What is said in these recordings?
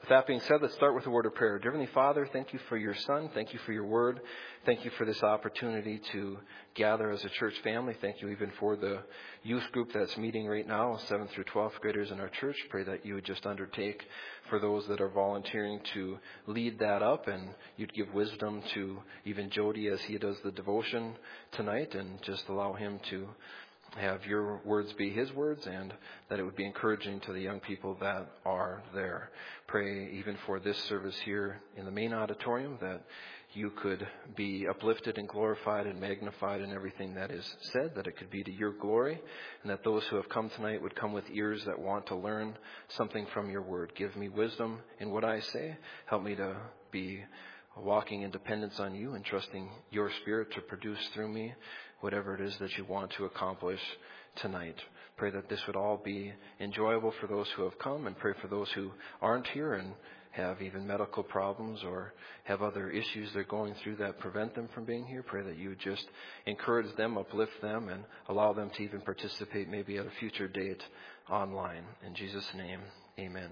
that being said, let's start with a word of prayer. Dear Heavenly Father, thank you for your Son. Thank you for your word. Thank you for this opportunity to gather as a church family. Thank you even for the youth group that's meeting right now, 7th through 12th graders in our church. Pray that you would just undertake for those that are volunteering to lead that up, and you'd give wisdom to even Jody as he does the devotion tonight, and just allow him to have your words be his words, and that it would be encouraging to the young people that are there. Pray even for this service here in the main auditorium, that you could be uplifted and glorified and magnified in everything that is said, that it could be to your glory, and that those who have come tonight would come with ears that want to learn something from your word. Give me wisdom in what I say. Help me to be walking in dependence on you and trusting your Spirit to produce through me whatever it is that you want to accomplish tonight. Pray that this would all be enjoyable for those who have come, and pray for those who aren't here and have even medical problems or have other issues they're going through that prevent them from being here. Pray that you would just encourage them, uplift them, and allow them to even participate maybe at a future date online. In Jesus' name, amen.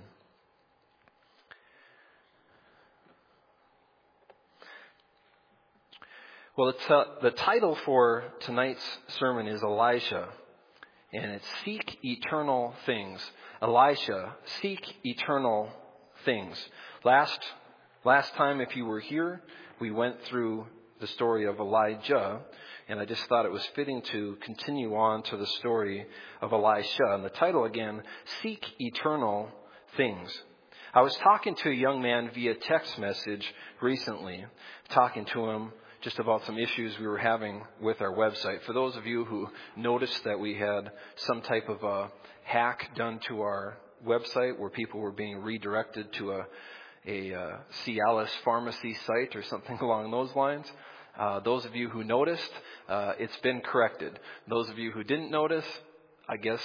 Well, the title for tonight's sermon is Elisha, and it's Seek Eternal Things. Elisha, seek eternal things. Last time, if you were here, we went through the story of Elijah, and I just thought it was fitting to continue on to the story of Elisha. And the title again, Seek Eternal Things. I was talking to a young man via text message recently, talking to him just about some issues we were having with our website. For those of you who noticed that we had some type of a hack done to our website where people were being redirected to a Cialis pharmacy site or something along those lines, those of you who noticed, it's been corrected. Those of you who didn't notice, I guess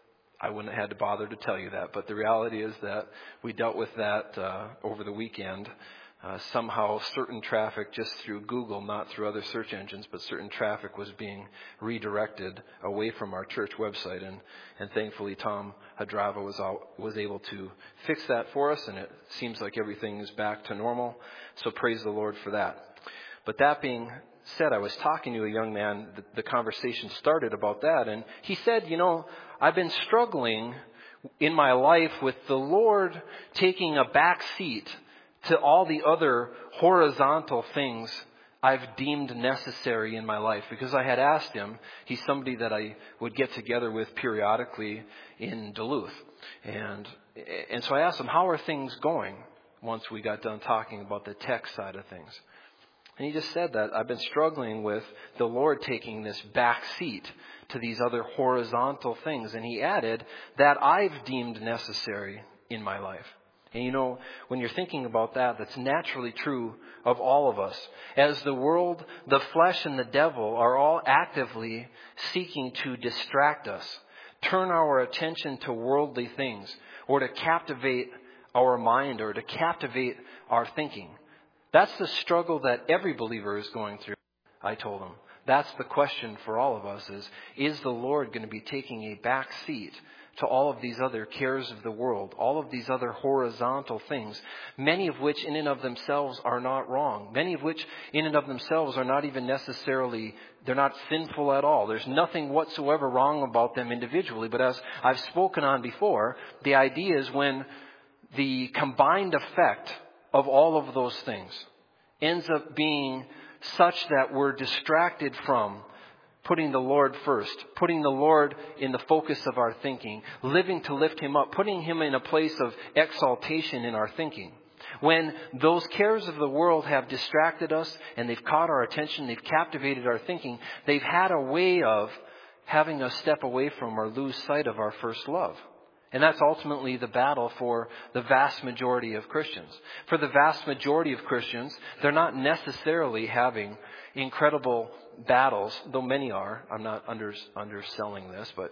I wouldn't have had to bother to tell you that. But the reality is that we dealt with that over the weekend. Somehow certain traffic just through Google, not through other search engines, but certain traffic was being redirected away from our church website. And thankfully Tom Hadrava was able to fix that for us, and it seems like everything is back to normal. So praise the Lord for that. But that being said, I was talking to a young man, the conversation started about that, and he said, I've been struggling in my life with the Lord taking a back seat to all the other horizontal things I've deemed necessary in my life. Because I had asked him, he's somebody that I would get together with periodically in Duluth. And so I asked him, how are things going once we got done talking about the tech side of things? And he just said that I've been struggling with the Lord taking this back seat to these other horizontal things. And he added that I've deemed necessary in my life. And when you're thinking about that, that's naturally true of all of us. As the world, the flesh, and the devil are all actively seeking to distract us, turn our attention to worldly things, or to captivate our mind, or to captivate our thinking. That's the struggle that every believer is going through, I told him. That's the question for all of us is the Lord going to be taking a back seat to all of these other cares of the world, all of these other horizontal things, many of which in and of themselves are not wrong, many of which in and of themselves are not even necessarily, they're not sinful at all. There's nothing whatsoever wrong about them individually. But as I've spoken on before, the idea is when the combined effect of all of those things ends up being such that we're distracted from putting the Lord first, putting the Lord in the focus of our thinking, living to lift Him up, putting Him in a place of exaltation in our thinking. When those cares of the world have distracted us and they've caught our attention, they've captivated our thinking, they've had a way of having us step away from or lose sight of our first love. And that's ultimately the battle for the vast majority of Christians. For the vast majority of Christians, they're not necessarily having incredible battles, though many are. I'm not underselling this, but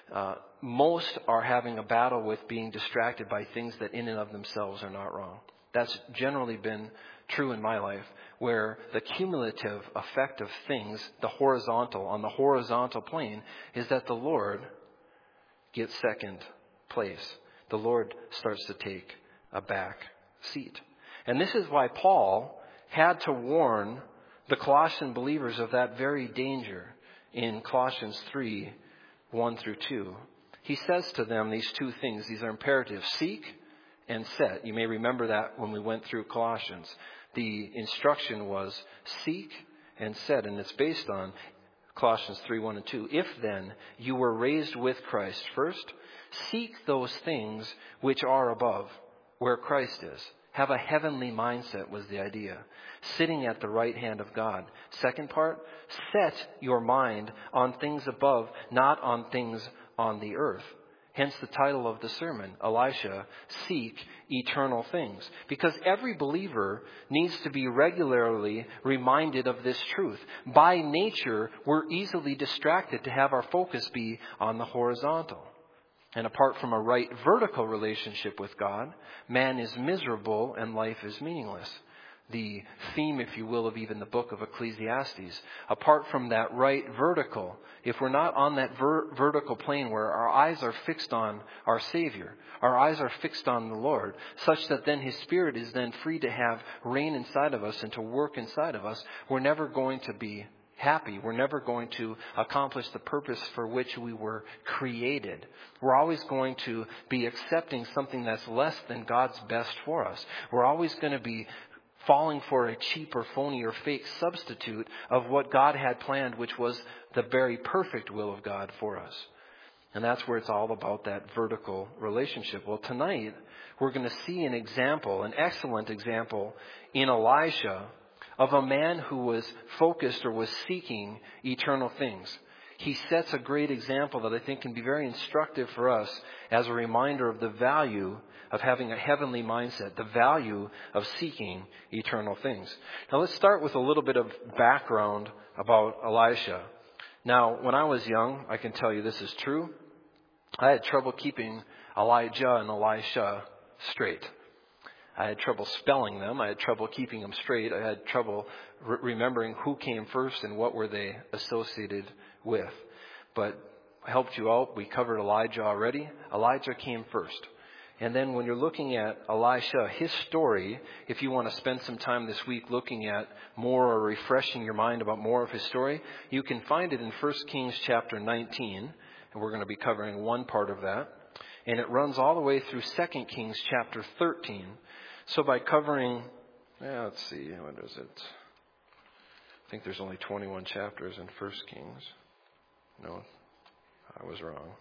most are having a battle with being distracted by things that in and of themselves are not wrong. That's generally been true in my life, where the cumulative effect of things, on the horizontal plane, is that the Lord gets second place. The Lord starts to take a back seat. And this is why Paul had to warn the Colossian believers of that very danger in Colossians 3, 1 through 2. He says to them these two things. These are imperatives: seek and set. You may remember that when we went through Colossians. The instruction was seek and set, and it's based on Colossians 3, 1 and 2. If then you were raised with Christ, first, seek those things which are above, where Christ is. Have a heavenly mindset was the idea. Sitting at the right hand of God. Second part, set your mind on things above, not on things on the earth. Hence the title of the sermon, Elisha, Seek Eternal Things. Because every believer needs to be regularly reminded of this truth. By nature, we're easily distracted to have our focus be on the horizontal. And apart from a right vertical relationship with God, man is miserable and life is meaningless. The theme, if you will, of even the book of Ecclesiastes. Apart from that right vertical, if we're not on that vertical plane where our eyes are fixed on our Savior, our eyes are fixed on the Lord, such that then His Spirit is then free to have reign inside of us and to work inside of us, we're never going to be happy. We're never going to accomplish the purpose for which we were created. We're always going to be accepting something that's less than God's best for us. We're always going to be falling for a cheap or phony or fake substitute of what God had planned, which was the very perfect will of God for us. And that's where it's all about that vertical relationship. Well, tonight we're going to see an example, an excellent example in Elisha of a man who was focused or was seeking eternal things. He sets a great example that I think can be very instructive for us as a reminder of the value of having a heavenly mindset, the value of seeking eternal things. Now let's start with a little bit of background about Elisha. Now, when I was young, I can tell you this is true, I had trouble keeping Elijah and Elisha straight. I had trouble spelling them. I had trouble keeping them straight. I had trouble remembering who came first and what were they associated with. But I helped you out. We covered Elijah already. Elijah came first. And then when you're looking at Elisha, his story, if you want to spend some time this week looking at more or refreshing your mind about more of his story, you can find it in 1 Kings chapter 19. And we're going to be covering one part of that. And it runs all the way through 2 Kings chapter 13. So by covering, let's see, what is it? I think there's only 21 chapters in 1 Kings. No, I was wrong.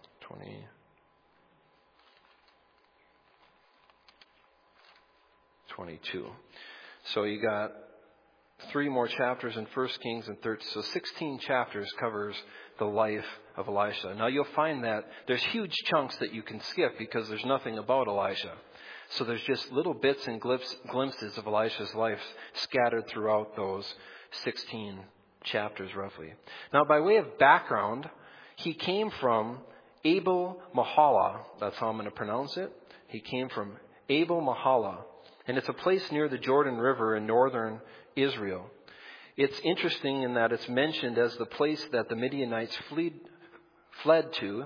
22. So you got 3 more chapters in 1 Kings and 13. So 16 chapters covers the life of Elisha. Now you'll find that there's huge chunks that you can skip because there's nothing about Elisha. So there's just little bits and glimpses of Elisha's life scattered throughout those 16 chapters roughly. Now by way of background, he came from Abel Mahala. That's how I'm going to pronounce it. He came from Abel Mahala. And it's a place near the Jordan River in northern Israel. It's interesting in that it's mentioned as the place that the Midianites fled to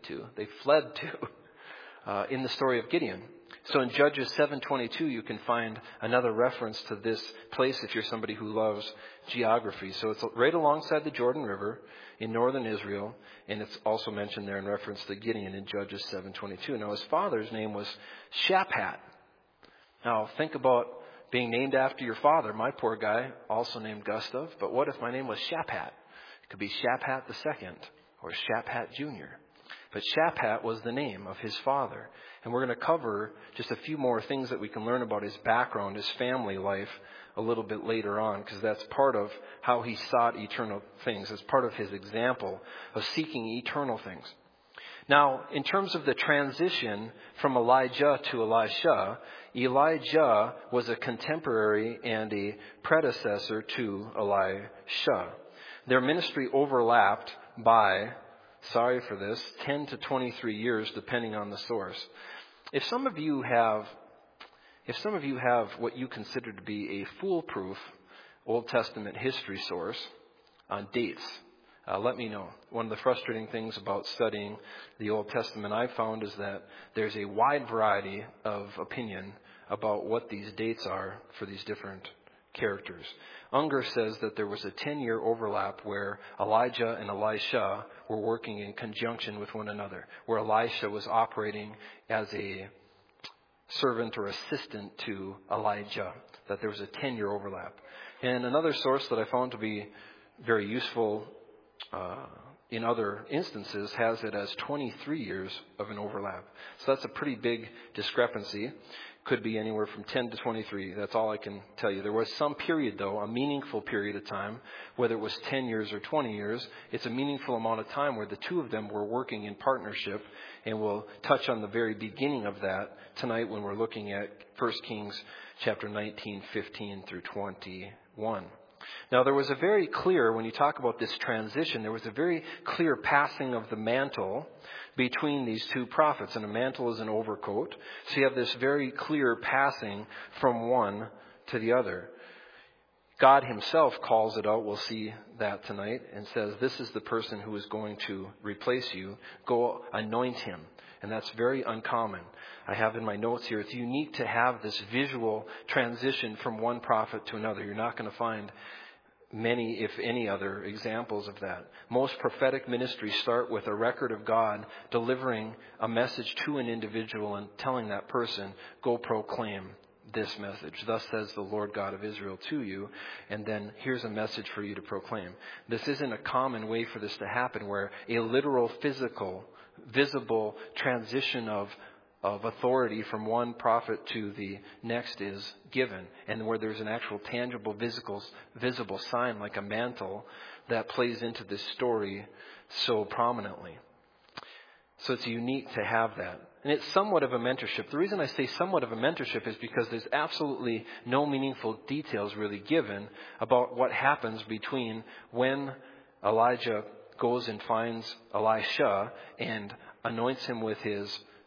in the story of Gideon. So in Judges 7:22, you can find another reference to this place if you're somebody who loves geography. So it's right alongside the Jordan River in northern Israel, and it's also mentioned there in reference to Gideon in Judges 7:22. Now his father's name was Shaphat. Now think about being named after your father. My poor guy, also named Gustav, but what if my name was Shaphat? It could be Shaphat II or Shaphat Jr. But Shaphat was the name of his father. And we're going to cover just a few more things that we can learn about his background, his family life, a little bit later on, because that's part of how he sought eternal things. It's part of his example of seeking eternal things. Now, in terms of the transition from Elijah to Elisha, Elijah was a contemporary and a predecessor to Elisha. Their ministry overlapped by, sorry for this, 10 to 23 years, depending on the source. If some of you have what you consider to be a foolproof Old Testament history source on dates, let me know. One of the frustrating things about studying the Old Testament I've found is that there's a wide variety of opinion about what these dates are for these different characters. Unger says that there was a 10-year overlap where Elijah and Elisha were working in conjunction with one another, where Elisha was operating as a servant or assistant to Elijah, that there was a 10-year overlap. And another source that I found to be very useful in other instances has it as 23 years of an overlap. So that's a pretty big discrepancy. Could be anywhere from 10 to 23. That's all I can tell you. There was some period, though, a meaningful period of time, whether it was 10 years or 20 years. It's a meaningful amount of time where the two of them were working in partnership, and we'll touch on the very beginning of that tonight when we're looking at 1 Kings chapter 19, 15 through 21. Now, there was a very clear, when you talk about this transition, there was a very clear passing of the mantle between these two prophets. And a mantle is an overcoat. So you have this very clear passing from one to the other. God himself calls it out. We'll see that tonight, and says, this is the person who is going to replace you. Go anoint him. And that's very uncommon. I have in my notes here, it's unique to have this visual transition from one prophet to another. You're not going to find many, if any, other examples of that. Most prophetic ministries start with a record of God delivering a message to an individual and telling that person, go proclaim this message. Thus says the Lord God of Israel to you. And then here's a message for you to proclaim. This isn't a common way for this to happen, where a literal, physical, visible transition of authority from one prophet to the next is given, and where there's an actual tangible, visible sign like a mantle that plays into this story so prominently. So it's unique to have that. And it's somewhat of a mentorship. The reason I say somewhat of a mentorship is because there's absolutely no meaningful details really given about what happens between when Elijah goes and finds Elisha and anoints him with his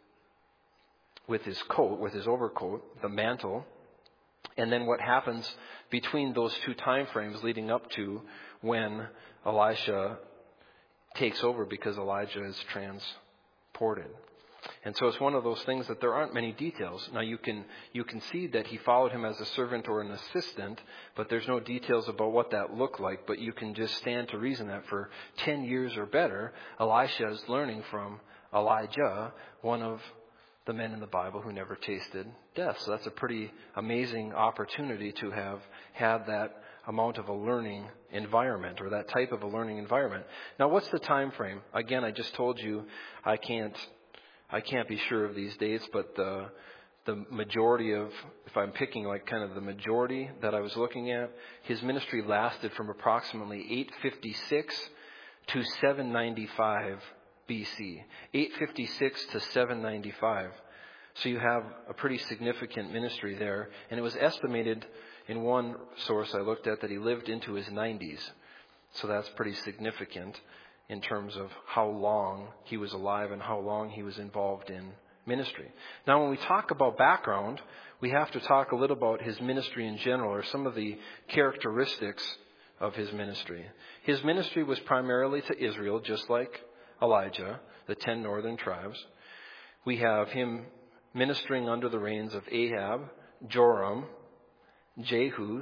coat, with his overcoat, the mantle, and then what happens between those two time frames leading up to when Elisha takes over because Elijah is transported. And so it's one of those things that there aren't many details. Now you can see that he followed him as a servant or an assistant, but there's no details about what that looked like. But you can just stand to reason that for 10 years or better, Elisha is learning from Elijah, one of the men in the Bible who never tasted death. So that's a pretty amazing opportunity to have had that amount of a learning environment, or that type of a learning environment. Now, what's the time frame? Again, I just told you I can't be sure of these dates, but the majority of, if I'm picking like kind of the majority that I was looking at, his ministry lasted from approximately 856 to 795 BC. 856 to 795. So you have a pretty significant ministry there. And it was estimated in one source I looked at that he lived into his 90s. So that's pretty significant in terms of how long he was alive and how long he was involved in ministry. Now, when we talk about background, we have to talk a little about his ministry in general, or some of the characteristics of his ministry. His ministry was primarily to Israel, just like Elijah, the 10 northern tribes. We have him ministering under the reigns of Ahab, Joram, Jehu,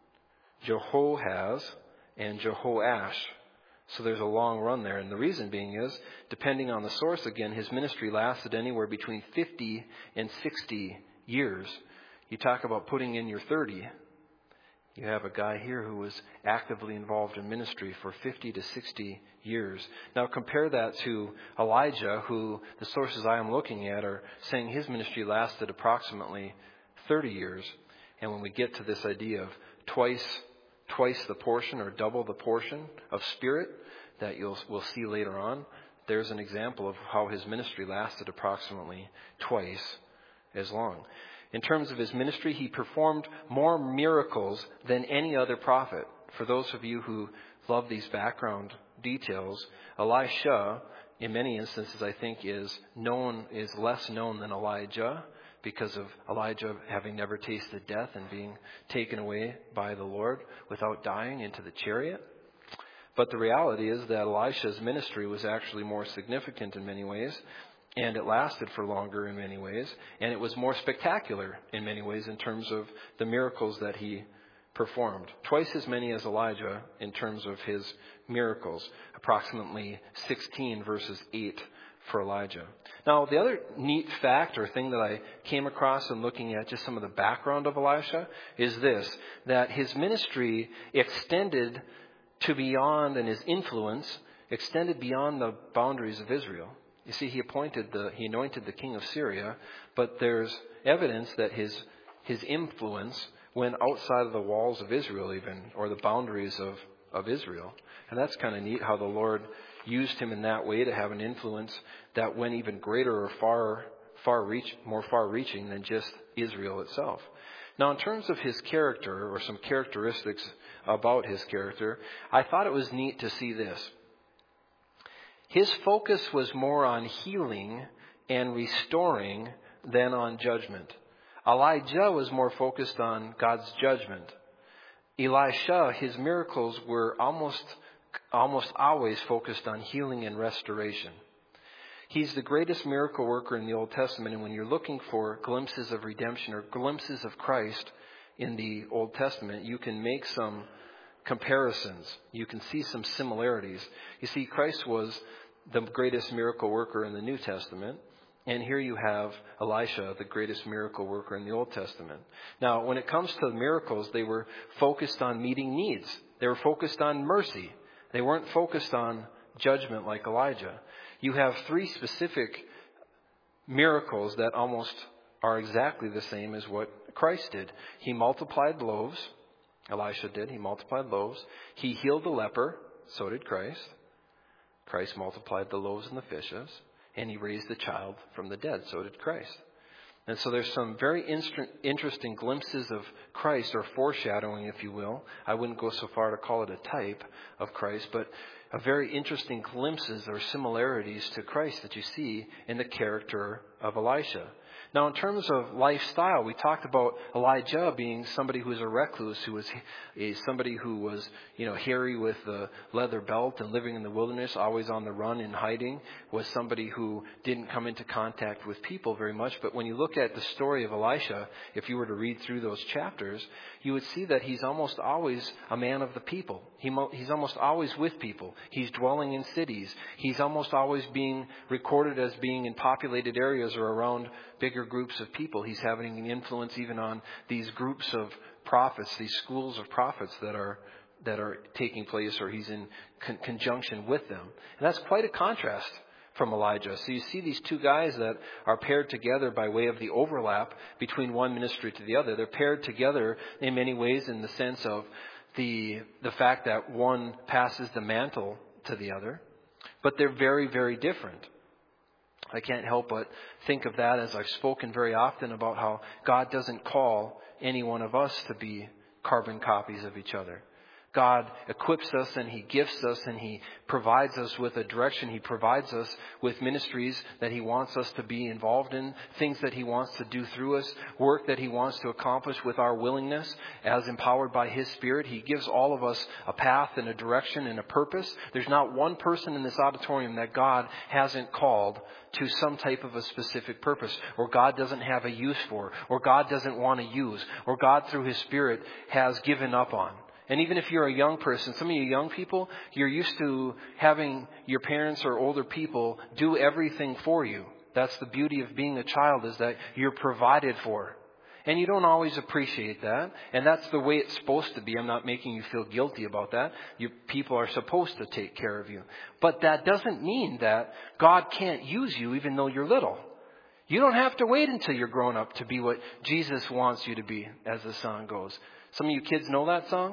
Jehoahaz, and Jehoash. So there's a long run there. And the reason being is, depending on the source, again, his ministry lasted anywhere between 50 and 60 years. You talk about putting in your 30. You have a guy here who was actively involved in ministry for 50 to 60 years. Now compare that to Elijah, who the sources I am looking at are saying his ministry lasted approximately 30 years. And when we get to this idea of twice the portion, or double the portion of spirit that we'll see later on, there's an example of how his ministry lasted approximately twice as long. In terms of his ministry, he performed more miracles than any other prophet. For those of you who love these background details, Elisha, in many instances, I think is less known than Elijah, because of Elijah having never tasted death and being taken away by the Lord without dying into the chariot. But the reality is that Elisha's ministry was actually more significant in many ways. And it lasted for longer in many ways. And it was more spectacular in many ways in terms of the miracles that he performed. Twice as many as Elijah in terms of his miracles. Approximately 16 versus 8 for Elijah. Now, the other neat fact or thing that I came across in looking at just some of the background of Elisha is this, that his ministry extended to beyond, and his influence extended beyond the boundaries of Israel. You see, he anointed the king of Syria, but there's evidence that his influence went outside of the walls of Israel even, or the boundaries of Israel. And that's kind of neat how the Lord used him in that way to have an influence that went even greater or more far-reaching than just Israel itself. Now, in terms of his character, or some characteristics about his character, I thought it was neat to see this. His focus was more on healing and restoring than on judgment. Elijah was more focused on God's judgment. Elisha, his miracles were almost always focused on healing and restoration. He's the greatest miracle worker in the Old Testament, and when you're looking for glimpses of redemption or glimpses of Christ in the Old Testament, you can make some comparisons. You can see some similarities. You see, Christ was the greatest miracle worker in the New Testament, and here you have Elisha, the greatest miracle worker in the Old Testament. Now, when it comes to the miracles, they were focused on meeting needs. They were focused on mercy. They weren't focused on judgment like Elijah. You have 3 specific miracles that almost are exactly the same as what Christ did. He multiplied loaves. Elisha did. He multiplied loaves. He healed the leper. So did Christ. Christ multiplied the loaves and the fishes. And he raised the child from the dead. So did Christ. And so there's some very interesting glimpses of Christ, or foreshadowing, if you will. I wouldn't go so far to call it a type of Christ, but a very interesting glimpses or similarities to Christ that you see in the character of Elisha. Now, in terms of lifestyle, we talked about Elijah being somebody who was a recluse, who was somebody who was, hairy with a leather belt and living in the wilderness, always on the run and hiding, was somebody who didn't come into contact with people very much. But when you look at the story of Elisha, if you were to read through those chapters, you would see that he's almost always a man of the people. He's almost always with people. He's dwelling in cities. He's almost always being recorded as being in populated areas or around bigger groups of people. He's having an influence even on these groups of prophets, these schools of prophets that are taking place, or he's in conjunction with them. And that's quite a contrast from Elijah. So you see these 2 guys that are paired together by way of the overlap between one ministry to the other. They're paired together in many ways in the sense of the fact that one passes the mantle to the other, but they're very, very different. I can't help but think of that, as I've spoken very often about how God doesn't call any one of us to be carbon copies of each other. God equips us and He gifts us and He provides us with a direction. He provides us with ministries that He wants us to be involved in, things that He wants to do through us, work that He wants to accomplish with our willingness as empowered by His Spirit. He gives all of us a path and a direction and a purpose. There's not one person in this auditorium that God hasn't called to some type of a specific purpose, or God doesn't have a use for, or God doesn't want to use, or God through His Spirit has given up on. And even if you're a young person, some of you young people, you're used to having your parents or older people do everything for you. That's the beauty of being a child, is that you're provided for. And you don't always appreciate that. And that's the way it's supposed to be. I'm not making you feel guilty about that. People are supposed to take care of you. But that doesn't mean that God can't use you even though you're little. You don't have to wait until you're grown up to be what Jesus wants you to be, as the song goes. Some of you kids know that song?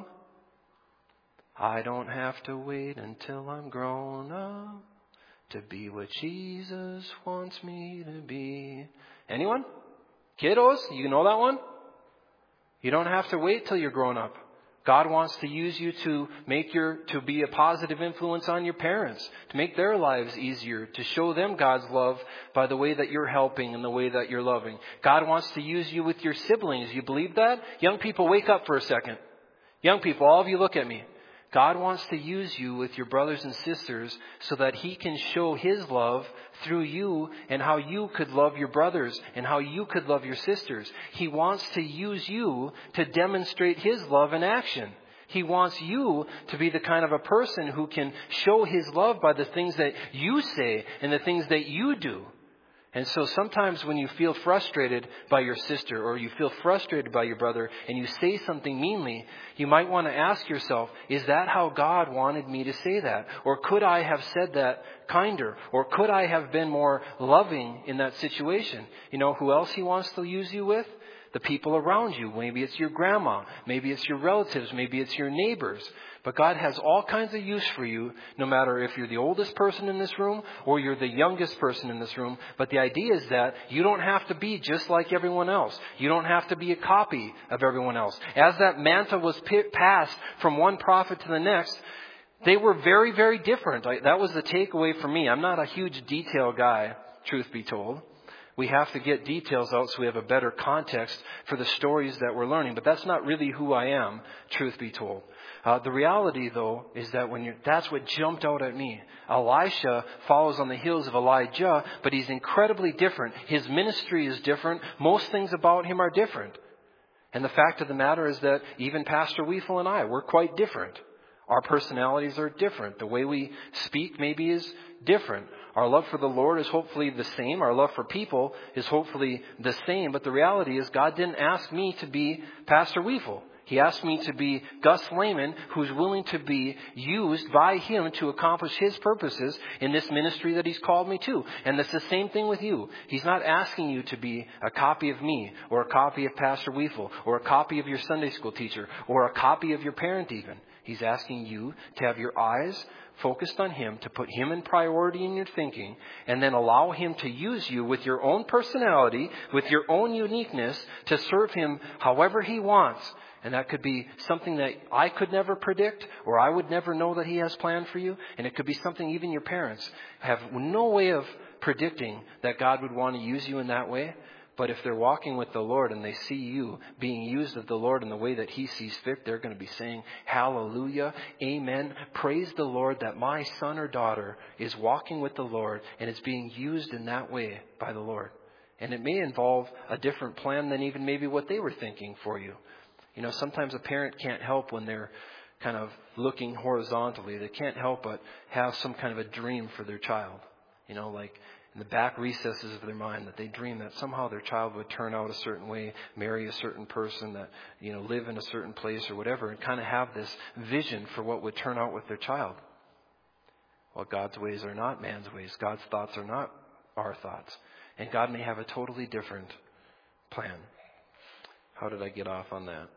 I don't have to wait until I'm grown up to be what Jesus wants me to be. Anyone? Kiddos, you know that one? You don't have to wait till you're grown up. God wants to use you to be a positive influence on your parents, to make their lives easier, to show them God's love by the way that you're helping and the way that you're loving. God wants to use you with your siblings. You believe that? Young people, wake up for a second. Young people, all of you, look at me. God wants to use you with your brothers and sisters so that He can show His love through you and how you could love your brothers and how you could love your sisters. He wants to use you to demonstrate His love in action. He wants you to be the kind of a person who can show His love by the things that you say and the things that you do. And so sometimes when you feel frustrated by your sister or you feel frustrated by your brother and you say something meanly, you might want to ask yourself, is that how God wanted me to say that? Or could I have said that kinder? Or could I have been more loving in that situation? You know who else He wants to use you with? The people around you. Maybe it's your grandma. Maybe it's your relatives. Maybe it's your neighbors. But God has all kinds of use for you, no matter if you're the oldest person in this room or you're the youngest person in this room. But the idea is that you don't have to be just like everyone else. You don't have to be a copy of everyone else. As that mantle was passed from one prophet to the next, they were very, very different. That was the takeaway for me. I'm not a huge detail guy, truth be told. We have to get details out so we have a better context for the stories that we're learning. But that's not really who I am, truth be told. The reality, though, is that that's what jumped out at me. Elisha follows on the heels of Elijah, but he's incredibly different. His ministry is different. Most things about him are different. And the fact of the matter is that even Pastor Weefel and I, we're quite different. Our personalities are different. The way we speak maybe is different. Our love for the Lord is hopefully the same. Our love for people is hopefully the same. But the reality is God didn't ask me to be Pastor Weefel. He asked me to be Gus Lehman, who's willing to be used by Him to accomplish His purposes in this ministry that He's called me to. And it's the same thing with you. He's not asking you to be a copy of me or a copy of Pastor Weefel or a copy of your Sunday school teacher or a copy of your parent even. He's asking you to have your eyes focused on Him, to put Him in priority in your thinking, and then allow Him to use you with your own personality, with your own uniqueness, to serve Him however He wants. And that could be something that I could never predict, or I would never know that He has planned for you. And it could be something even your parents have no way of predicting that God would want to use you in that way. But if they're walking with the Lord and they see you being used of the Lord in the way that He sees fit, they're going to be saying, hallelujah, amen, praise the Lord that my son or daughter is walking with the Lord and is being used in that way by the Lord. And it may involve a different plan than even maybe what they were thinking for you. You know, sometimes a parent can't help when they're kind of looking horizontally. They can't help but have some kind of a dream for their child. You know, like in the back recesses of their mind that they dream that somehow their child would turn out a certain way, marry a certain person, that, you know, live in a certain place or whatever, and kind of have this vision for what would turn out with their child. Well, God's ways are not man's ways. God's thoughts are not our thoughts. And God may have a totally different plan. How did I get off on that?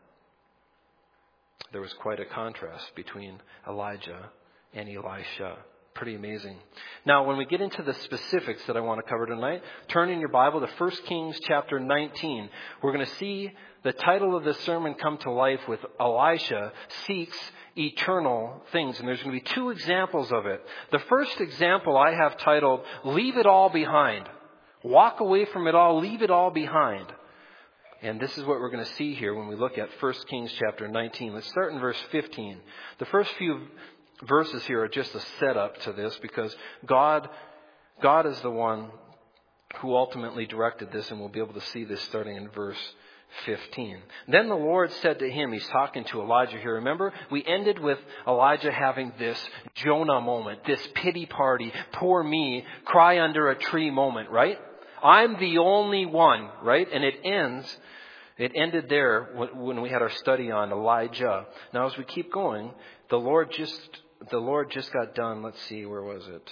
There was quite a contrast between Elijah and Elisha. Pretty amazing. Now, when we get into the specifics that I want to cover tonight, turn in your Bible to 1 Kings chapter 19. We're going to see the title of this sermon come to life with Elisha seeks eternal things. And there's going to be two examples of it. The first example I have titled, Leave It All Behind. Walk away from it all, leave it all behind. And this is what we're going to see here when we look at 1 Kings chapter 19. Let's start in verse 15. The first few verses here are just a setup to this because God is the one who ultimately directed this, and we'll be able to see this starting in verse 15. Then the Lord said to him, he's talking to Elijah here. Remember, we ended with Elijah having this Jonah moment, this pity party, poor me, cry under a tree moment, right? I'm the only one, right? And it ended there when we had our study on Elijah. Now, as we keep going, the Lord just got done. Let's see, where was it?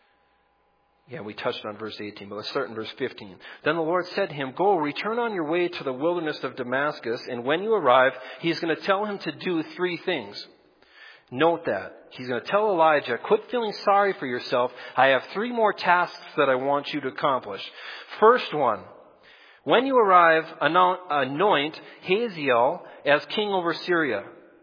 Yeah, we touched on verse 18, but let's start in verse 15. Then the Lord said to him, Go, return on your way to the wilderness of Damascus, and when you arrive, He's going to tell him to do 3 things. Note that. He's going to tell Elijah, quit feeling sorry for yourself. I have 3 more tasks that I want you to accomplish. First one, when you arrive, anoint Hazael as king over Syria.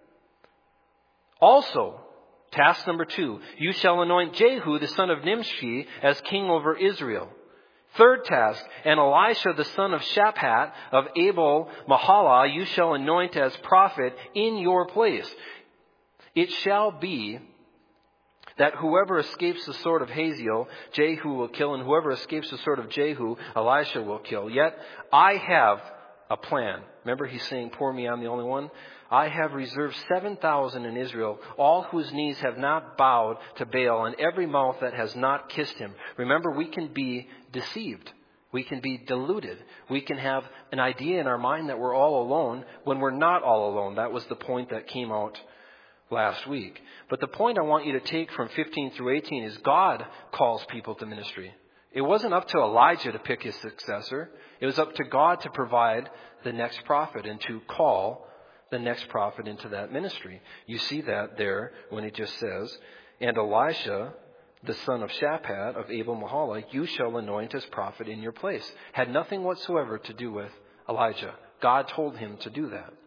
Also, task number 2, you shall anoint Jehu, the son of Nimshi, as king over Israel. Third task, and Elisha, the son of Shaphat of Abel Mahalah, you shall anoint as prophet in your place. It shall be that whoever escapes the sword of Hazael, Jehu will kill, and whoever escapes the sword of Jehu, Elisha will kill. Yet I have a plan. Remember, he's saying, poor me, I'm the only one. I have reserved 7,000 in Israel, all whose knees have not bowed to Baal, and every mouth that has not kissed him. Remember, we can be deceived. We can be deluded. We can have an idea in our mind that we're all alone when we're not all alone. That was the point that came out last week. But the point I want you to take from 15 through 18 is God calls people to ministry. It wasn't up to Elijah to pick his successor. It was up to God to provide the next prophet and to call the next prophet into that ministry. You see that there when it just says, and Elisha, the son of Shaphat of Abel-Mahalah, you shall anoint as prophet in your place. Had nothing whatsoever to do with Elijah. God told him to do that.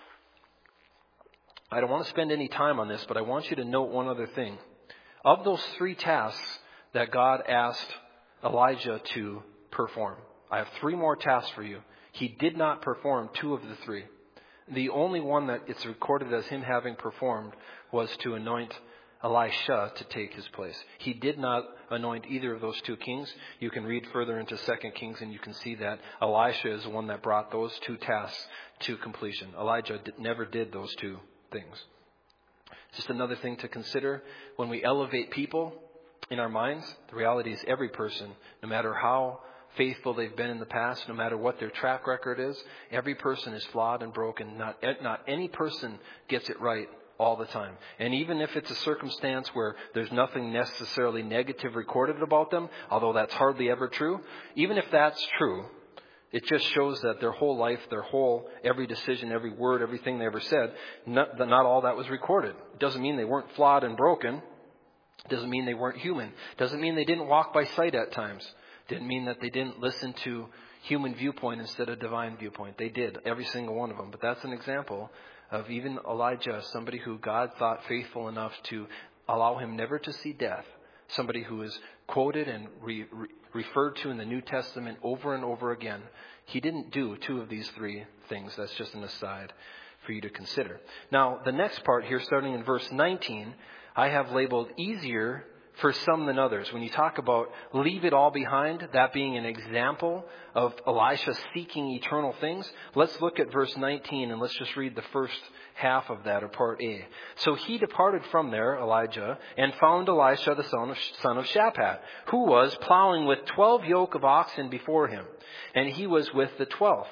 I don't want to spend any time on this, but I want you to note one other thing. Of those 3 tasks that God asked Elijah to perform, I have 3 more tasks for you. He did not perform 2 of the 3. The only one that it's recorded as him having performed was to anoint Elisha to take his place. He did not anoint either of those 2 kings. You can read further into 2 Kings and you can see that Elisha is the one that brought those 2 tasks to completion. Elijah never did those 2 things. Just another thing to consider when we elevate people in our minds. The reality is every person, no matter how faithful they've been in the past, no matter what their track record is, every person is flawed and broken. Not any person gets it right all the time. And even if it's a circumstance where there's nothing necessarily negative recorded about them, although that's hardly ever true, even if that's true, it just shows that their whole life, every decision, every word, everything they ever said, not all that was recorded. It doesn't mean they weren't flawed and broken. It doesn't mean they weren't human. It doesn't mean they didn't walk by sight at times. It didn't mean that they didn't listen to human viewpoint instead of divine viewpoint. They did, every single one of them. But that's an example of even Elijah, somebody who God thought faithful enough to allow him never to see death. Somebody who is quoted and referred to in the New Testament over and over again. He didn't do 2 of these 3 things. That's just an aside for you to consider. Now, the next part here, starting in verse 19, I have labeled easier for some than others. When you talk about leave it all behind, that being an example of Elisha seeking eternal things, let's look at verse 19 and let's just read the first half of that, or part A. So he departed from there, Elijah, and found Elisha the son of Shaphat, who was plowing with 12 yoke of oxen before him, and he was with the 12th.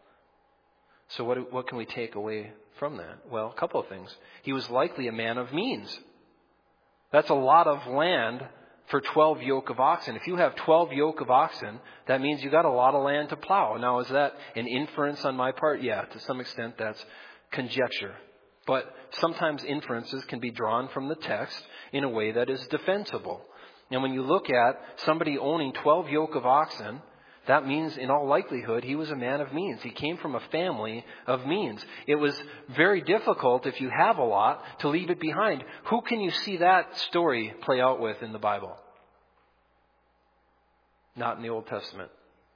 So what can we take away from that? Well, a couple of things. He was likely a man of means. That's a lot of land for 12 yoke of oxen. If you have 12 yoke of oxen, that means you got a lot of land to plow. Now, is that an inference on my part? Yeah, to some extent that's conjecture. But sometimes inferences can be drawn from the text in a way that is defensible. And when you look at somebody owning 12 yoke of oxen, that means in all likelihood he was a man of means. He came from a family of means. It was very difficult, if you have a lot, to leave it behind. Who can you see that story play out with in the Bible? Not in the Old Testament.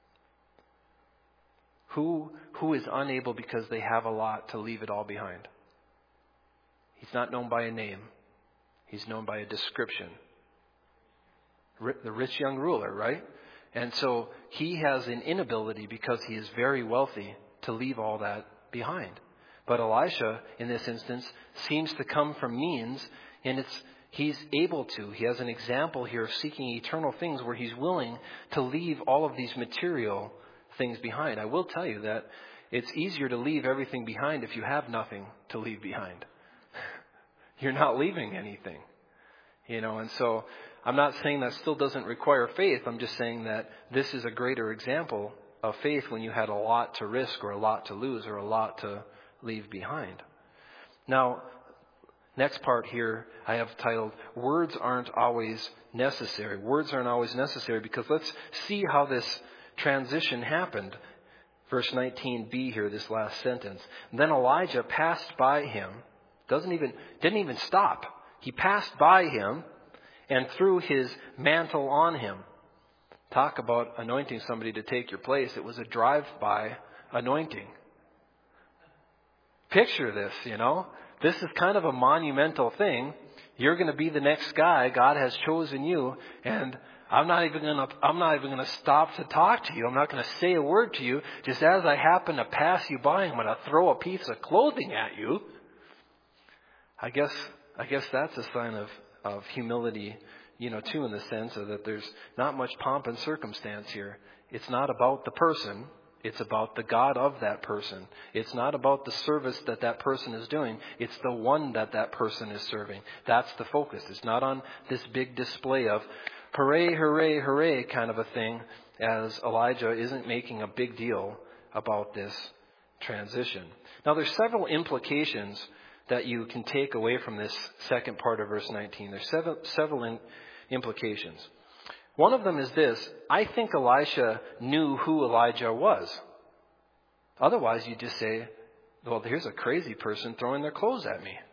Who is unable because they have a lot to leave it all behind? He's not known by a name. He's known by a description. The rich young ruler, right? And so he has an inability, because he is very wealthy, to leave all that behind. But Elisha, in this instance, seems to come from means, and he's able to. He has an example here of seeking eternal things where he's willing to leave all of these material things behind. I will tell you that it's easier to leave everything behind if you have nothing to leave behind. You're not leaving anything. And so I'm not saying that still doesn't require faith. I'm just saying that this is a greater example of faith when you had a lot to risk, or a lot to lose, or a lot to leave behind. Now, next part here I have titled, Words Aren't Always Necessary. Words aren't always necessary, because let's see how this transition happened. Verse 19b here, this last sentence. Then Elijah passed by him. Didn't even stop. He passed by him and threw his mantle on him. Talk about anointing somebody to take your place. It was a drive-by anointing. Picture this, This is kind of a monumental thing. You're going to be the next guy. God has chosen you, and I'm not even going to stop to talk to you. I'm not going to say a word to you. Just as I happen to pass you by, I'm going to throw a piece of clothing at you. I guess that's a sign of humility, too, in the sense of that there's not much pomp and circumstance here. It's not about the person. It's about the God of that person. It's not about the service that person is doing. It's the one that person is serving. That's the focus. It's not on this big display of hooray, hooray, hooray kind of a thing, as Elijah isn't making a big deal about this transition. Now, there's several implications that you can take away from this second part of verse 19. There's several implications. One of them is this: I think Elisha knew who Elijah was. Otherwise, you just say, well, here's a crazy person throwing their clothes at me.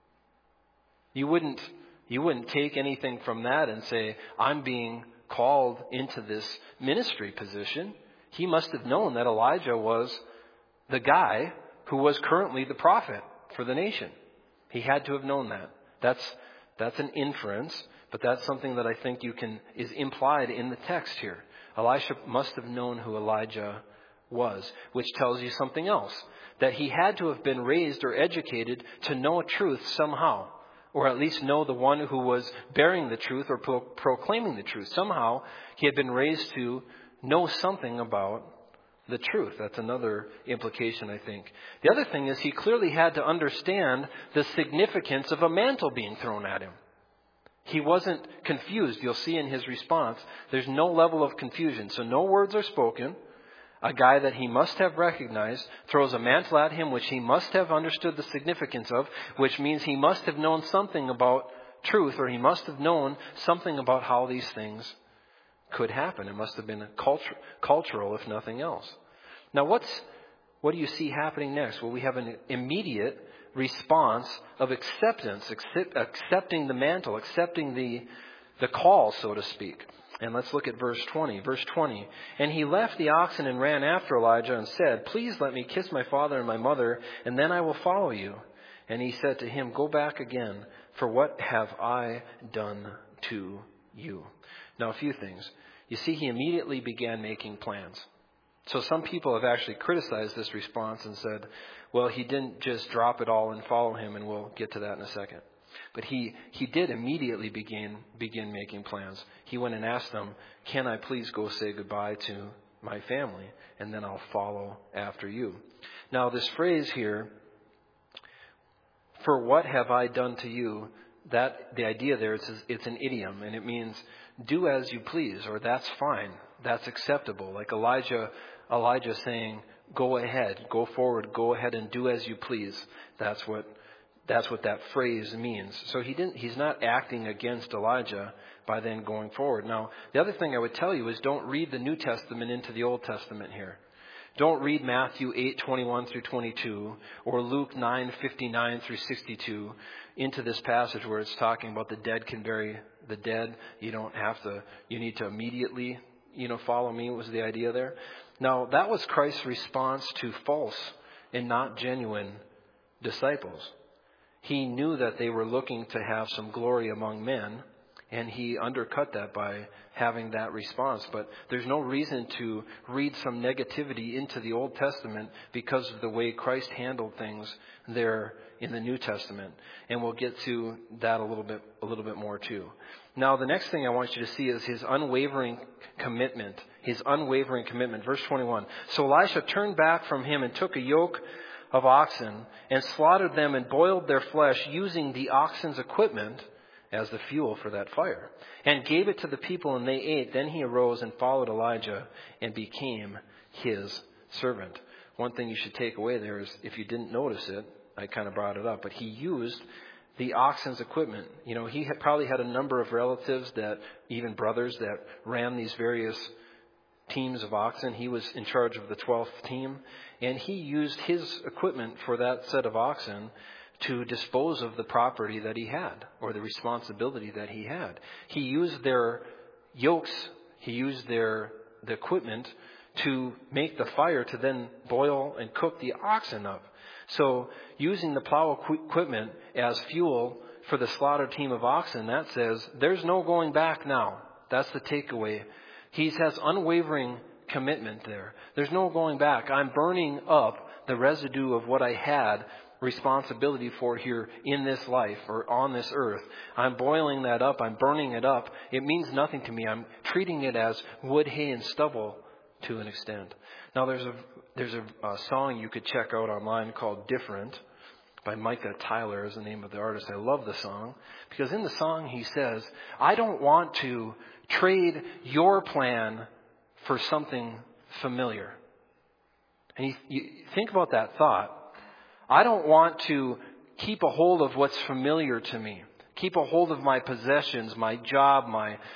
You wouldn't take anything from that and say, I'm being called into this ministry position. He must have known that Elijah was the guy who was currently the prophet for the nation. He had to have known that. That's an inference. But that's something that I think is implied in the text here. Elisha must have known who Elijah was, which tells you something else. That he had to have been raised or educated to know truth somehow. Or at least know the one who was bearing the truth or proclaiming the truth. Somehow he had been raised to know something about the truth. That's another implication, I think. The other thing is he clearly had to understand the significance of a mantle being thrown at him. He wasn't confused. You'll see in his response, there's no level of confusion. So no words are spoken. A guy that he must have recognized throws a mantle at him, which he must have understood the significance of, which means he must have known something about truth, or he must have known something about how these things could happen. It must have been cultural, if nothing else. Now, what do you see happening next? Well, we have an immediate response of acceptance, accepting the mantle, accepting the call, so to speak. And let's look at verse 20. Verse 20. And he left the oxen and ran after Elijah and said, please let me kiss my father and my mother, and then I will follow you. And he said to him, go back again, for what have I done to you? Now, a few things. You see, he immediately began making plans. So some people have actually criticized this response and said, well, he didn't just drop it all and follow him, and we'll get to that in a second. But he did immediately begin making plans. He went and asked them, can I please go say goodbye to my family, and then I'll follow after you. Now, this phrase here, for what have I done to you, that the idea there is it's an idiom, and it means do as you please, or that's fine, that's acceptable. Like Elijah saying, go ahead, go forward, go ahead and do as you please. That's what that phrase means. So he's not acting against Elijah by then going forward. Now, the other thing I would tell you is don't read the New Testament into the Old Testament here. Don't read Matthew 8:21 through 22 or Luke 9:59 through 62 into this passage where it's talking about the dead can bury the dead. You need to immediately, follow me was the idea there. Now, that was Christ's response to false and not genuine disciples. He knew that they were looking to have some glory among men, and he undercut that by having that response. But there's no reason to read some negativity into the Old Testament because of the way Christ handled things there in the New Testament. And we'll get to that a little bit more too. Now, the next thing I want you to see is his unwavering commitment. His unwavering commitment. Verse 21. So Elisha turned back from him and took a yoke of oxen and slaughtered them and boiled their flesh using the oxen's equipment as the fuel for that fire, and gave it to the people, and they ate. Then he arose and followed Elijah and became his servant. One thing you should take away there is, if you didn't notice it, I kind of brought it up, but he used the oxen's equipment. He probably had a number of relatives, even brothers, that ran these various teams of oxen. He was in charge of the 12th team, and he used his equipment for that set of oxen to dispose of the property that he had, or the responsibility that he had. He used their yokes, he used the equipment to make the fire to then boil and cook the oxen up. So using the plow equipment as fuel for the slaughter team of oxen, that says there's no going back now. That's the takeaway. He has unwavering commitment there. There's no going back. I'm burning up the residue of what I had responsibility for here in this life or on this earth. I'm boiling that up. I'm burning it up. It means nothing to me. I'm treating it as wood, hay, and stubble to an extent. Now there's a song you could check out online called Different by Micah Tyler is the name of the artist. I love the song because in the song he says, I don't want to trade your plan for something familiar. And you think about that thought. I don't want to keep a hold of what's familiar to me. Keep a hold of my possessions, my job,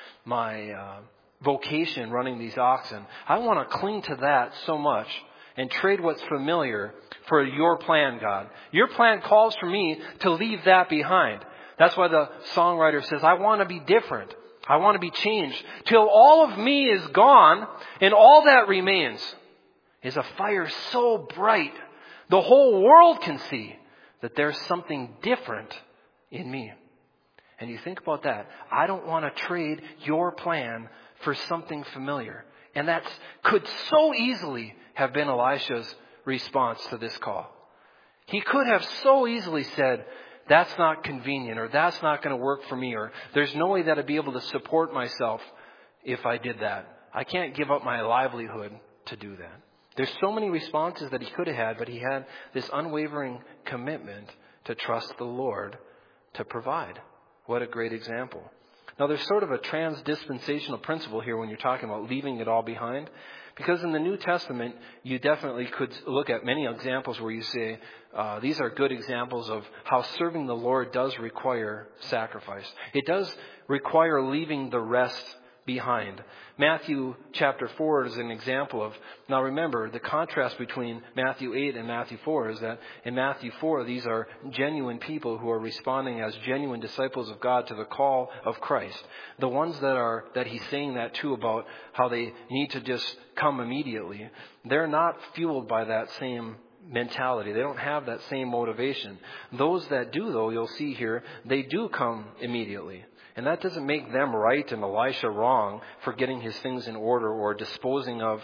my vocation running these oxen. I want to cling to that so much and trade what's familiar for your plan, God. Your plan calls for me to leave that behind. That's why the songwriter says, I want to be different. I want to be changed till all of me is gone and all that remains is a fire so bright the whole world can see that there's something different in me. And you think about that. I don't want to trade your plan for something familiar. And that could so easily have been Elisha's response to this call. He could have so easily said, that's not convenient, or that's not going to work for me, or there's no way that I'd be able to support myself if I did that. I can't give up my livelihood to do that. There's so many responses that he could have had, but he had this unwavering commitment to trust the Lord to provide. What a great example. Now, there's sort of a trans-dispensational principle here when you're talking about leaving it all behind. Because in the New Testament, you definitely could look at many examples where you say, these are good examples of how serving the Lord does require sacrifice. It does require leaving the rest behind. Matthew chapter 4 is an example of, now remember, the contrast between Matthew 8 and Matthew 4 is that in Matthew 4, these are genuine people who are responding as genuine disciples of God to the call of Christ. The ones that he's saying that to about how they need to just come immediately, they're not fueled by that same mentality. They don't have that same motivation. Those that do, though, you'll see here, they do come immediately. And that doesn't make them right and Elisha wrong for getting his things in order or disposing of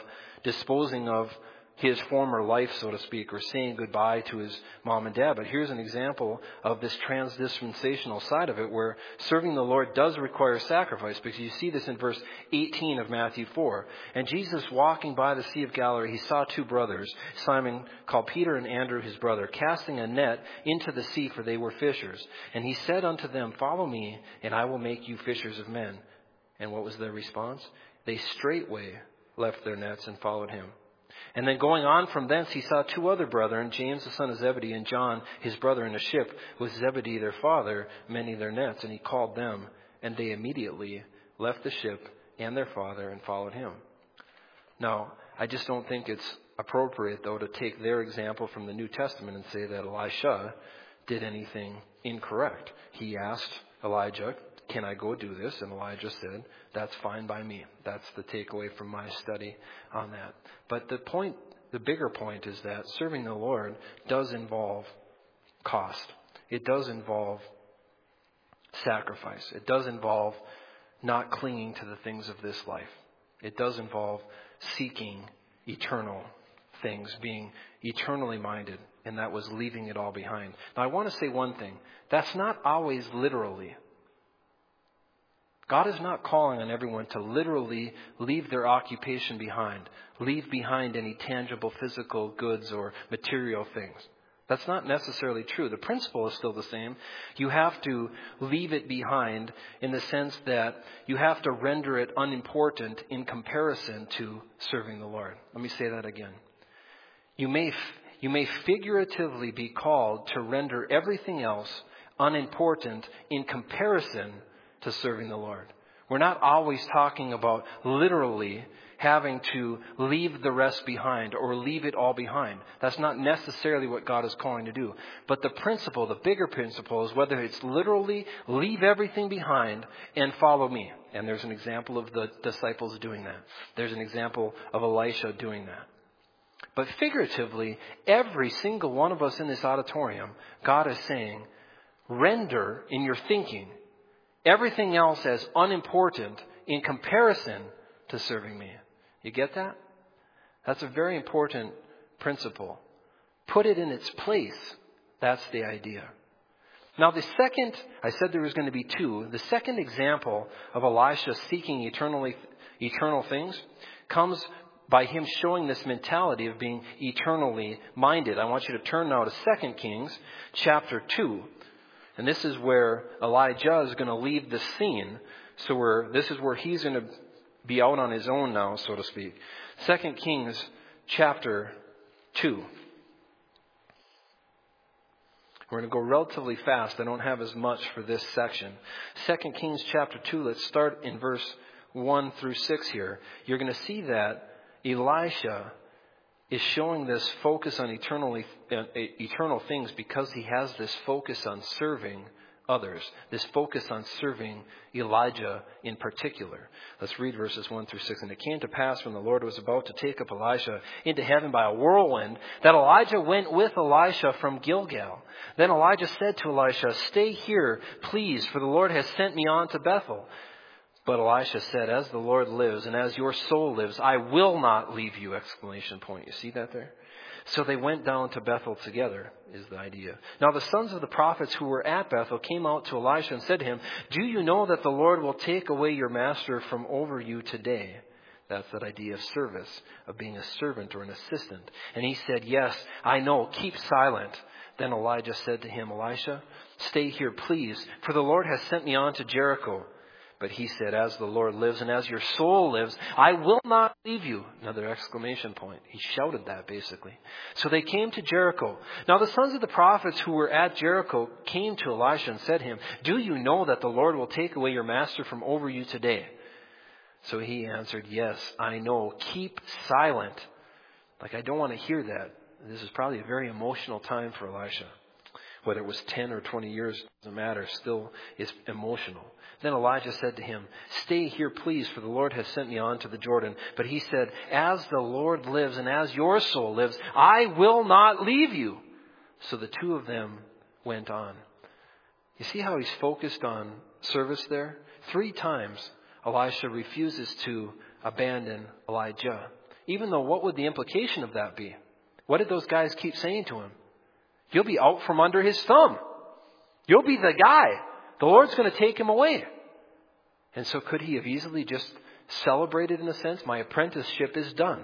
his former life, so to speak, or saying goodbye to his mom and dad. But here's an example of this trans-dispensational side of it where serving the Lord does require sacrifice, because you see this in verse 18 of Matthew 4. And Jesus, walking by the Sea of Galilee, he saw two brothers, Simon called Peter and Andrew his brother, casting a net into the sea, for they were fishers. And he said unto them, Follow me, and I will make you fishers of men. And what was their response? They straightway left their nets and followed him. And then going on from thence, he saw two other brethren, James the son of Zebedee and John his brother, in a ship with Zebedee their father, mending their nets. And he called them, and they immediately left the ship and their father and followed him. Now, I just don't think it's appropriate, though, to take their example from the New Testament and say that Elisha did anything incorrect. He asked Elijah, can I go do this? And Elijah said, that's fine by me. That's the takeaway from my study on that. But the bigger point is that serving the Lord does involve cost. It does involve sacrifice. It does involve not clinging to the things of this life. It does involve seeking eternal things, being eternally minded, and that was leaving it all behind. Now, I want to say one thing. That's not always literally. God is not calling on everyone to literally leave their occupation behind, leave behind any tangible physical goods or material things. That's not necessarily true. The principle is still the same. You have to leave it behind in the sense that you have to render it unimportant in comparison to serving the Lord. Let me say that again. You may figuratively be called to render everything else unimportant in comparison to serving the Lord. We're not always talking about literally having to leave the rest behind or leave it all behind. That's not necessarily what God is calling to do. But the principle, the bigger principle, is whether it's literally leave everything behind and follow me. And there's an example of the disciples doing that. There's an example of Elisha doing that. But figuratively, every single one of us in this auditorium, God is saying, render in your thinking everything else as unimportant in comparison to serving me. You get that? That's a very important principle. Put it in its place. That's the idea. Now the second, I said there was going to be two. The second example of Elisha seeking eternal things comes by him showing this mentality of being eternally minded. I want you to turn now to 2 Kings chapter 2. And this is where Elijah is going to leave the scene. So this is where he's going to be out on his own now, so to speak. 2 Kings chapter 2. We're going to go relatively fast. I don't have as much for this section. 2 Kings chapter 2, let's start in verse 1 through 6 here. You're going to see that Elisha is showing this focus on eternal things because he has this focus on serving others, this focus on serving Elijah in particular. Let's read verses 1 through 6. And it came to pass when the Lord was about to take up Elisha into heaven by a whirlwind, that Elijah went with Elisha from Gilgal. Then Elijah said to Elisha, "Stay here, please, for the Lord has sent me on to Bethel." But Elisha said, "As the Lord lives and as your soul lives, I will not leave you!" Exclamation point. You see that there? So they went down to Bethel together, is the idea. Now the sons of the prophets who were at Bethel came out to Elisha and said to him, "Do you know that the Lord will take away your master from over you today?" That's that idea of service, of being a servant or an assistant. And he said, "Yes, I know. Keep silent." Then Elijah said to him, "Elisha, stay here, please, for the Lord has sent me on to Jericho." But he said, "As the Lord lives and as your soul lives, I will not leave you." Another exclamation point. He shouted that basically. So they came to Jericho. Now the sons of the prophets who were at Jericho came to Elisha and said to him, "Do you know that the Lord will take away your master from over you today?" So he answered, "Yes, I know. Keep silent." Like, I don't want to hear that. This is probably a very emotional time for Elisha. Whether it was 10 or 20 years, doesn't matter. Still is emotional. Then Elijah said to him, "Stay here, please, for the Lord has sent me on to the Jordan." But he said, "As the Lord lives and as your soul lives, I will not leave you." So the two of them went on. You see how he's focused on service there? 3 times Elisha refuses to abandon Elijah. Even though, what would the implication of that be? What did those guys keep saying to him? You'll be out from under his thumb. You'll be the guy. The Lord's going to take him away. And so could he have easily just celebrated in a sense? My apprenticeship is done.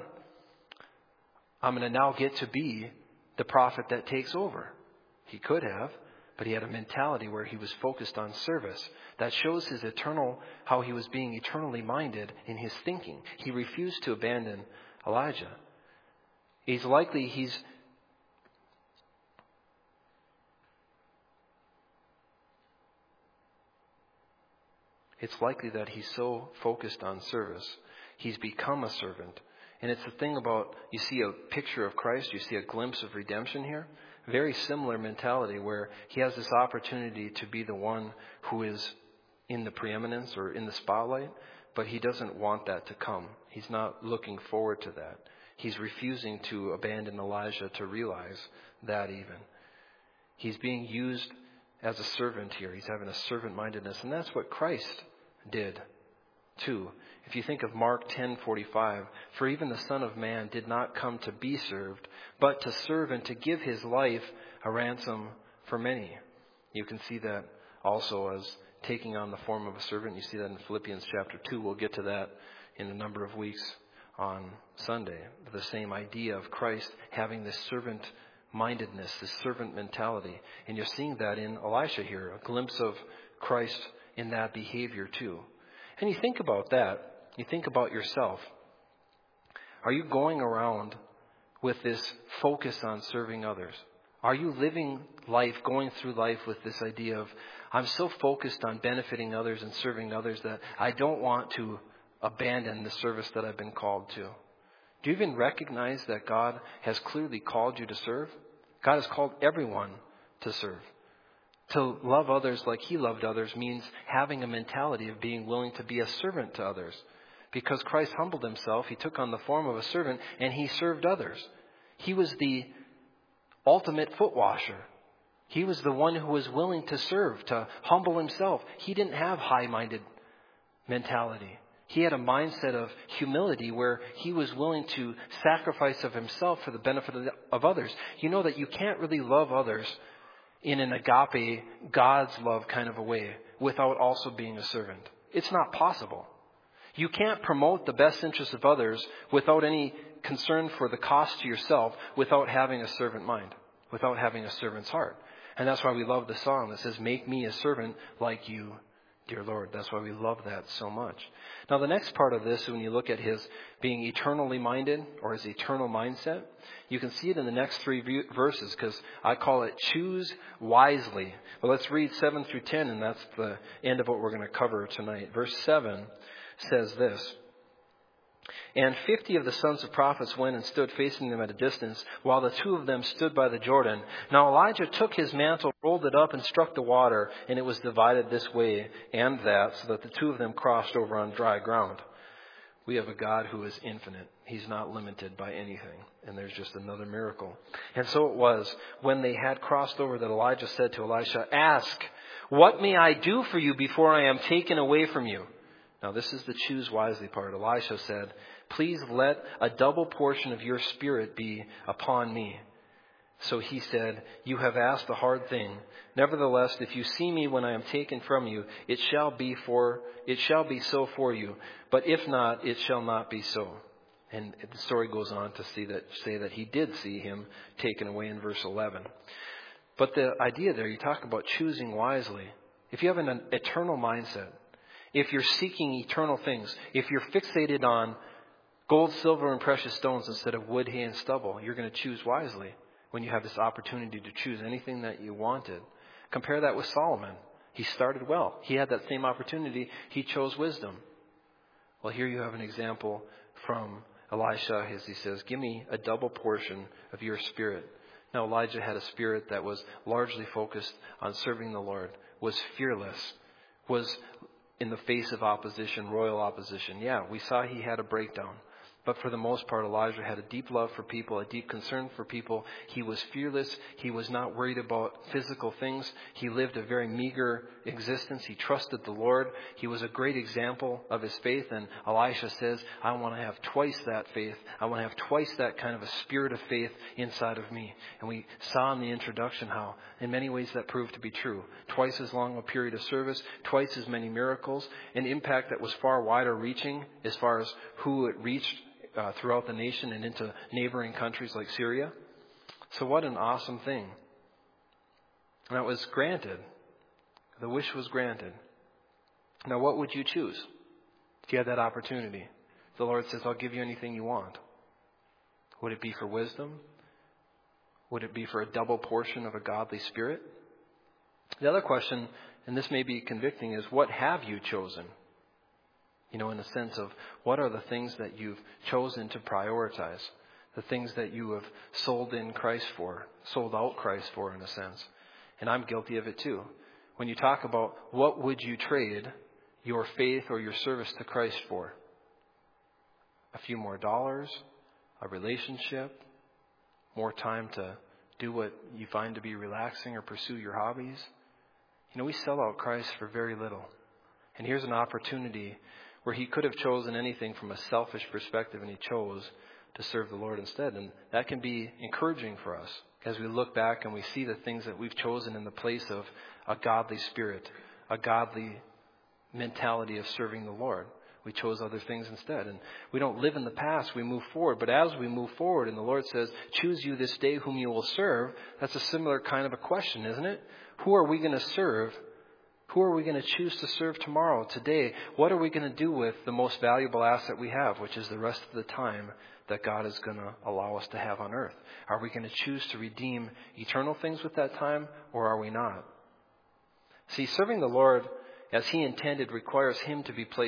I'm going to now get to be the prophet that takes over. He could have, but he had a mentality where he was focused on service. That shows how he was being eternally minded in his thinking. He refused to abandon Elijah. It's likely that he's so focused on service, he's become a servant. And it's the thing about, you see a picture of Christ, you see a glimpse of redemption here. Very similar mentality where he has this opportunity to be the one who is in the preeminence or in the spotlight, but he doesn't want that to come. He's not looking forward to that. He's refusing to abandon Elijah to realize that even. He's being used as a servant here. He's having a servant-mindedness, and that's what Christ did too. If you think of Mark 10:45, "For even the Son of Man did not come to be served, but to serve and to give his life a ransom for many." You can see that also as taking on the form of a servant. You see that in Philippians chapter 2. We'll get to that in a number of weeks on Sunday. The same idea of Christ having this servant-mindedness, this servant mentality. And you're seeing that in Elisha here, a glimpse of Christ in that behavior too. And you think about that. You think about yourself. Are you going around with this focus on serving others? Are you living life, going through life with this idea of, I'm so focused on benefiting others and serving others that I don't want to abandon the service that I've been called to? Do you even recognize that God has clearly called you to serve? God has called everyone to serve. To love others like He loved others means having a mentality of being willing to be a servant to others. Because Christ humbled Himself, He took on the form of a servant, and He served others. He was the ultimate foot washer. He was the one who was willing to serve, to humble Himself. He didn't have high-minded mentality. He had a mindset of humility where He was willing to sacrifice of Himself for the benefit of others. You know that you can't really love others in an agape, God's love kind of a way without also being a servant. It's not possible. You can't promote the best interests of others without any concern for the cost to yourself, without having a servant mind, without having a servant's heart. And that's why we love the song that says, "Make me a servant like you, dear Lord." That's why we love that so much. Now, the next part of this, when you look at His being eternally minded or His eternal mindset, you can see it in the next three verses, because I call it choose wisely. Well, let's read 7 through 10, and that's the end of what we're going to cover tonight. Verse 7 says this: "And 50 of the sons of prophets went and stood facing them at a distance, while the 2 of them stood by the Jordan. Now Elijah took his mantle, rolled it up, and struck the water, and it was divided this way and that, so that the 2 of them crossed over on dry ground." We have a God who is infinite. He's not limited by anything. And there's just another miracle. "And so it was, when they had crossed over, that Elijah said to Elisha, 'Ask, what may I do for you before I am taken away from you?' Now this is the choose wisely part. Elisha said, 'Please let a double portion of your spirit be upon me.' So he said, 'You have asked a hard thing. Nevertheless, if you see me when I am taken from you, it shall be so for you. But if not, it shall not be so.'" And the story goes on to say that he did see him taken away in verse 11. But the idea there, you talk about choosing wisely. If you have an eternal mindset, if you're seeking eternal things, if you're fixated on gold, silver, and precious stones instead of wood, hay, and stubble, you're going to choose wisely when you have this opportunity to choose anything that you wanted. Compare that with Solomon. He started well. He had that same opportunity. He chose wisdom. Well, here you have an example from Elisha as he says, "Give me a double portion of your spirit." Now, Elijah had a spirit that was largely focused on serving the Lord, was fearless, was in the face of opposition, royal opposition. Yeah, we saw he had a breakdown. But for the most part, Elijah had a deep love for people, a deep concern for people. He was fearless. He was not worried about physical things. He lived a very meager existence. He trusted the Lord. He was a great example of his faith. And Elisha says, "I want to have twice that faith. I want to have twice that kind of a spirit of faith inside of me." And we saw in the introduction how, in many ways, that proved to be true. Twice as long a period of service, twice as many miracles, an impact that was far wider reaching as far as who it reached throughout the nation and into neighboring countries like Syria. So what an awesome thing. And that was granted. The wish was granted. Now what would you choose if you had that opportunity? The Lord says, "I'll give you anything you want." Would it be for wisdom? Would it be for a double portion of a godly spirit? The other question, and this may be convicting, is what have you chosen? You know, in the sense of what are the things that you've chosen to prioritize? The things that you have sold out Christ for, in a sense. And I'm guilty of it too. When you talk about what would you trade your faith or your service to Christ for? A few more dollars, a relationship, more time to do what you find to be relaxing or pursue your hobbies. You know, we sell out Christ for very little. And here's an opportunity where he could have chosen anything from a selfish perspective, and he chose to serve the Lord instead. And that can be encouraging for us as we look back and we see the things that we've chosen in the place of a godly spirit, a godly mentality of serving the Lord. We chose other things instead. And we don't live in the past, we move forward. But as we move forward and the Lord says, "Choose you this day whom you will serve," that's a similar kind of a question, isn't it? Who are we going to serve? Who are we going to choose to serve tomorrow, today? What are we going to do with the most valuable asset we have, which is the rest of the time that God is going to allow us to have on earth? Are we going to choose to redeem eternal things with that time, or are we not? See, serving the Lord as he intended requires him to be placed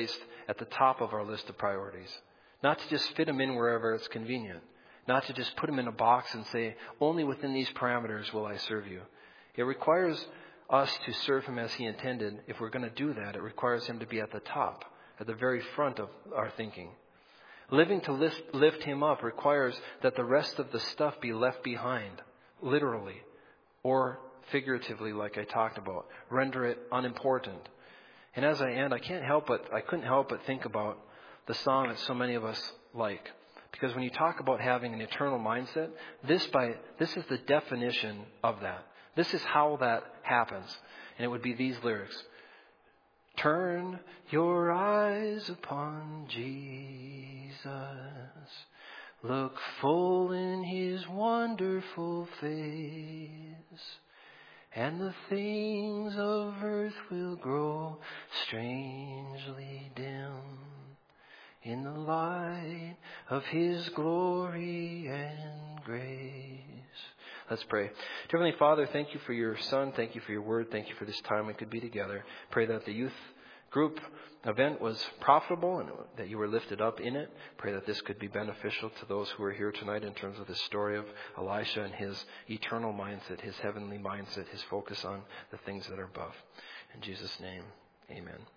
at the top of our list of priorities. Not to just fit them in wherever it's convenient. Not to just put them in a box and say, only within these parameters will I serve you. It requires us to serve him as he intended. If we're going to do that, it requires him to be at the top, at the very front of our thinking. Living to lift him up requires that the rest of the stuff be left behind, literally, or figuratively, like I talked about. Render it unimportant. And as I end, I couldn't help but think about the song that so many of us like. Because when you talk about having an eternal mindset, this is the definition of that. This is how that happens. And it would be these lyrics. Turn your eyes upon Jesus. Look full in his wonderful face. And the things of earth will grow strangely dim in the light of his glory and grace. Let's pray. Heavenly Father, thank you for your Son. Thank you for your word. Thank you for this time we could be together. Pray that the youth group event was profitable and that you were lifted up in it. Pray that this could be beneficial to those who are here tonight in terms of the story of Elisha and his eternal mindset, his heavenly mindset, his focus on the things that are above. In Jesus' name, amen.